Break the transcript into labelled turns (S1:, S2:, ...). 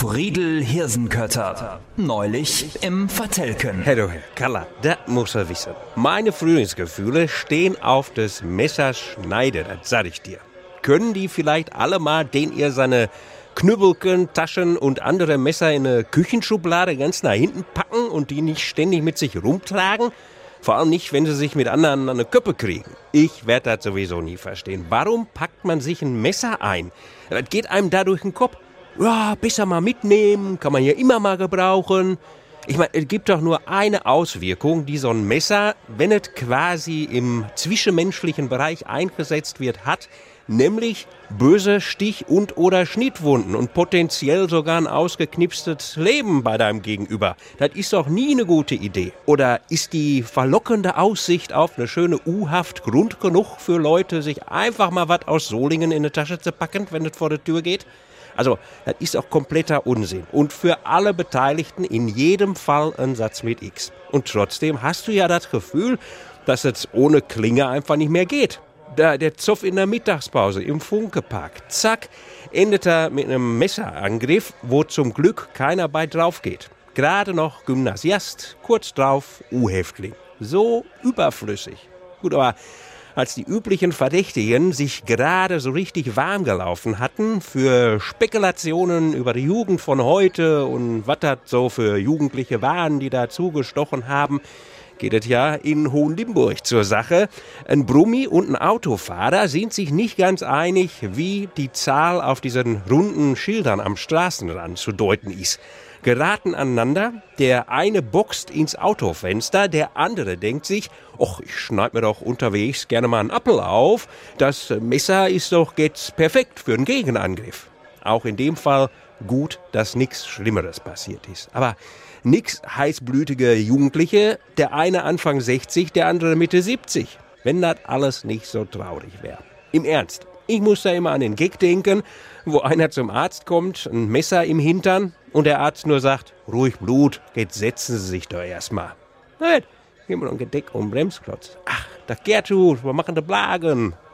S1: Friedel Hirsenkötter. Neulich im Vertelken.
S2: Herr Kalla, das muss er wissen. Meine Frühlingsgefühle stehen auf des Messers Schneide, das sag ich dir. Können die vielleicht alle mal, den ihr seine Knüppelken, Taschen und andere Messer in eine Küchenschublade ganz nach hinten packen und die nicht ständig mit sich rumtragen? Vor allem nicht, wenn sie sich mit anderen an die Köppe kriegen. Ich werde das sowieso nie verstehen. Warum packt man sich ein Messer ein? Das geht einem da durch den Kopf. Ja, besser mal mitnehmen, kann man ja immer mal gebrauchen. Ich meine, es gibt doch nur eine Auswirkung, die so ein Messer, wenn es quasi im zwischenmenschlichen Bereich eingesetzt wird, hat, nämlich böse Stich- und oder Schnittwunden und potenziell sogar ein ausgeknipstes Leben bei deinem Gegenüber. Das ist doch nie eine gute Idee. Oder ist die verlockende Aussicht auf eine schöne U-Haft Grund genug für Leute, sich einfach mal was aus Solingen in die Tasche zu packen, wenn es vor der Tür geht? Also, das ist auch kompletter Unsinn und für alle Beteiligten in jedem Fall ein Satz mit X. Und trotzdem hast du ja das Gefühl, dass es ohne Klinge einfach nicht mehr geht. Der Zoff in der Mittagspause im Funkepark, zack, endet er mit einem Messerangriff, wo zum Glück keiner bei drauf geht. Gerade noch Gymnasiast, kurz drauf U-Häftling. So überflüssig. Gut, aber als die üblichen Verdächtigen sich gerade so richtig warm gelaufen hatten für Spekulationen über die Jugend von heute und was das so für Jugendliche waren, die da zugestochen haben, geht es ja in Hohenlimburg zur Sache. Ein Brummi und ein Autofahrer sind sich nicht ganz einig, wie die Zahl auf diesen runden Schildern am Straßenrand zu deuten ist. Geraten aneinander, der eine boxt ins Autofenster, der andere denkt sich, ach, ich schneid mir doch unterwegs gerne mal einen Appel auf, das Messer ist doch jetzt perfekt für einen Gegenangriff. Auch in dem Fall gut, dass nichts Schlimmeres passiert ist. Aber nix heißblütige Jugendliche, der eine Anfang 60, der andere Mitte 70. Wenn das alles nicht so traurig wäre. Im Ernst, ich muss da immer an den Gag denken, wo einer zum Arzt kommt, ein Messer im Hintern und der Arzt nur sagt, ruhig Blut, jetzt setzen Sie sich doch erstmal. Nein, geben wir noch ein Gedeck und einen Bremsklotz. Ach, da Gertrud, wir machen da Blagen.